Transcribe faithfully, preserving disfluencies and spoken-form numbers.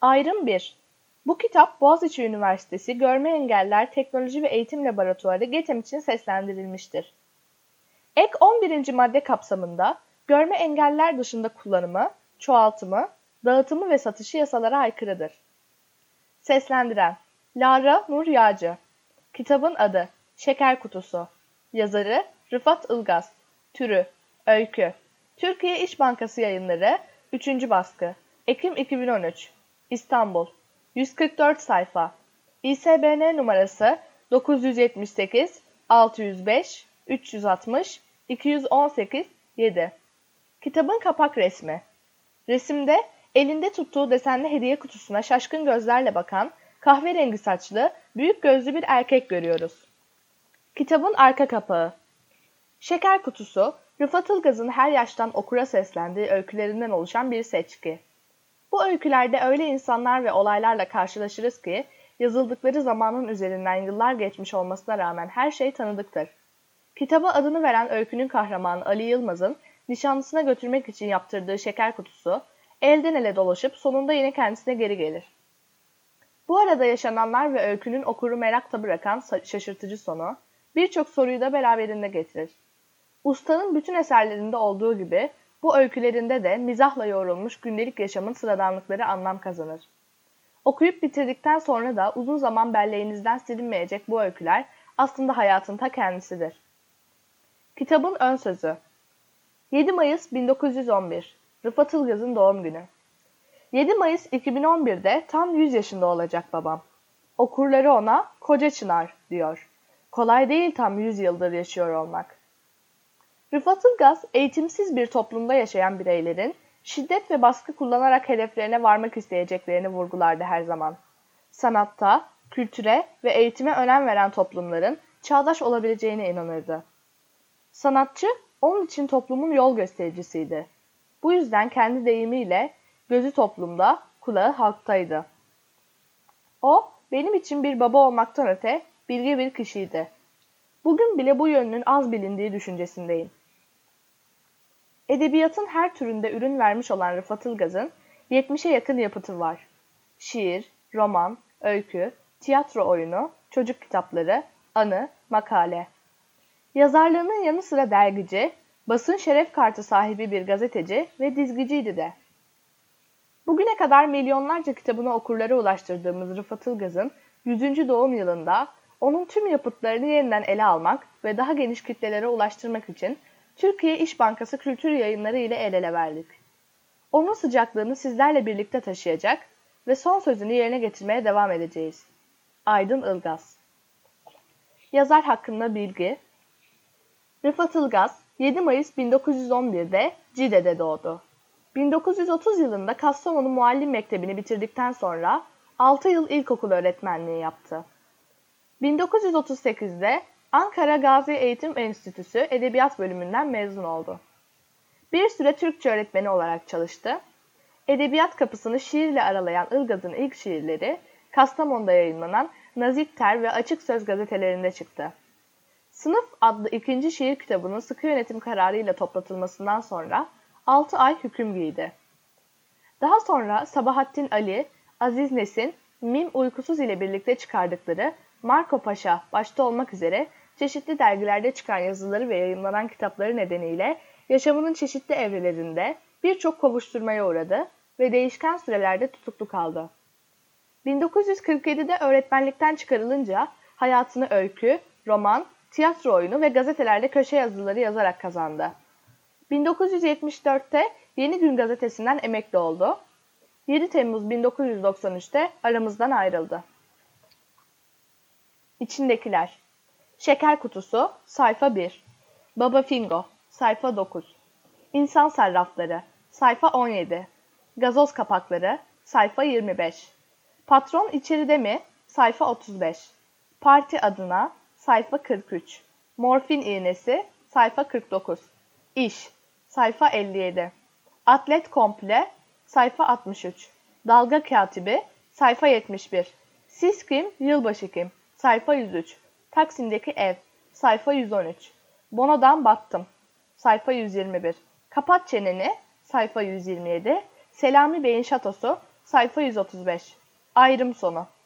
Ayrım bir. Bu kitap Boğaziçi Üniversitesi Görme Engeller Teknoloji ve Eğitim Laboratuvarı GETEM için seslendirilmiştir. Ek on birinci madde kapsamında görme engeller dışında kullanımı, çoğaltımı, dağıtımı ve satışı yasalara aykırıdır. Seslendiren Lara Nur Yağcı. Kitabın adı Şeker Kutusu. Yazarı Rıfat Ilgaz. Türü Öykü. Türkiye İş Bankası Yayınları üçüncü baskı. Ekim iki bin on üç. İstanbul. yüz kırk dört sayfa. İ S B N numarası dokuz yüz yetmiş sekiz altı yüz beş üç yüz altmış iki yüz on sekiz yedi. Kitabın kapak resmi. Resimde elinde tuttuğu desenli hediye kutusuna şaşkın gözlerle bakan, kahverengi saçlı, büyük gözlü bir erkek görüyoruz. Kitabın arka kapağı. Şeker Kutusu, Rıfat Ilgaz'ın her yaştan okura seslendiği öykülerinden oluşan bir seçki. Bu öykülerde öyle insanlar ve olaylarla karşılaşırız ki, yazıldıkları zamanın üzerinden yıllar geçmiş olmasına rağmen her şey tanıdıktır. Kitaba adını veren öykünün kahramanı Ali Yılmaz'ın nişanlısına götürmek için yaptırdığı şeker kutusu, elden ele dolaşıp sonunda yine kendisine geri gelir. Bu arada yaşananlar ve öykünün okuru merakta bırakan şaşırtıcı sonu, birçok soruyu da beraberinde getirir. Ustanın bütün eserlerinde olduğu gibi, bu öykülerinde de mizahla yoğrulmuş gündelik yaşamın sıradanlıkları anlam kazanır. Okuyup bitirdikten sonra da uzun zaman belleğinizden silinmeyecek bu öyküler aslında hayatın ta kendisidir. Kitabın ön sözü. yedi Mayıs bin dokuz yüz on bir. Rıfat Ilgaz'ın doğum günü. yedi Mayıs iki bin on birde tam yüz yaşında olacak babam. Okurları ona Koca Çınar diyor. Kolay değil tam yüz yıldır yaşıyor olmak. Rıfat Ilgaz, eğitimsiz bir toplumda yaşayan bireylerin şiddet ve baskı kullanarak hedeflerine varmak isteyeceklerini vurgulardı her zaman. Sanatta, kültüre ve eğitime önem veren toplumların çağdaş olabileceğine inanırdı. Sanatçı, onun için toplumun yol göstericisiydi. Bu yüzden kendi deyimiyle gözü toplumda, kulağı halktaydı. O, benim için bir baba olmaktan öte bilge bir kişiydi. Bugün bile bu yönünün az bilindiği düşüncesindeyim. Edebiyatın her türünde ürün vermiş olan Rıfat Ilgaz'ın yetmişe yakın yapıtı var. Şiir, roman, öykü, tiyatro oyunu, çocuk kitapları, anı, makale. Yazarlığının yanı sıra dergici, basın şeref kartı sahibi bir gazeteci ve dizgiciydi de. Bugüne kadar milyonlarca kitabını okurlara ulaştırdığımız Rıfat Ilgaz'ın yüzüncü doğum yılında onun tüm yapıtlarını yeniden ele almak ve daha geniş kitlelere ulaştırmak için Türkiye İş Bankası Kültür Yayınları ile el ele verdik. Onun sıcaklığını sizlerle birlikte taşıyacak ve son sözünü yerine getirmeye devam edeceğiz. Aydın Ilgaz. Yazar hakkında bilgi. Rıfat Ilgaz, yedi Mayıs bin dokuz yüz on birde Cide'de doğdu. bin dokuz yüz otuz yılında Kastamonu Muallim Mektebi'ni bitirdikten sonra altı yıl ilkokul öğretmenliği yaptı. bin dokuz yüz otuz sekizde Ankara Gazi Eğitim Enstitüsü Edebiyat Bölümünden mezun oldu. Bir süre Türkçe öğretmeni olarak çalıştı. Edebiyat kapısını şiirle aralayan Ilgaz'ın ilk şiirleri Kastamonu'da yayınlanan Nazik Ter ve Açık Söz gazetelerinde çıktı. Sınıf adlı ikinci şiir kitabının sıkı yönetim kararıyla toplatılmasından sonra altı ay hüküm giydi. Daha sonra Sabahattin Ali, Aziz Nesin, Mim Uykusuz ile birlikte çıkardıkları Marco Paşa başta olmak üzere çeşitli dergilerde çıkan yazıları ve yayımlanan kitapları nedeniyle yaşamının çeşitli evrelerinde birçok kovuşturmaya uğradı ve değişken sürelerde tutuklu kaldı. bin dokuz yüz kırk yedide öğretmenlikten çıkarılınca hayatını öykü, roman, tiyatro oyunu ve gazetelerde köşe yazıları yazarak kazandı. bin dokuz yüz yetmiş dörtte Yeni Gün gazetesinden emekli oldu. yedi Temmuz bin dokuz yüz doksan üçte aramızdan ayrıldı. İçindekiler. Şeker Kutusu, sayfa bir. Baba Fingo, sayfa dokuz. İnsan Sarrafları, sayfa on yedi. Gazoz Kapakları, sayfa yirmi beş. Patron içeride mi, sayfa otuz beş. Parti adına, sayfa kırk üç. Morfin iğnesi, sayfa kırk dokuz. İş, sayfa elli yedi. Atlet Komple, sayfa altmış üç. Dalga Katibi, sayfa yetmiş bir. Siz kim, yılbaşı kim, sayfa yüz üç. Taksim'deki ev, sayfa yüz on üç. Bono'dan battım, sayfa yüz yirmi bir. Kapat çeneni, sayfa yüz yirmi yedi. Selami Bey'in şatosu, Sayfa yüz otuz beş. Ayrım sonu.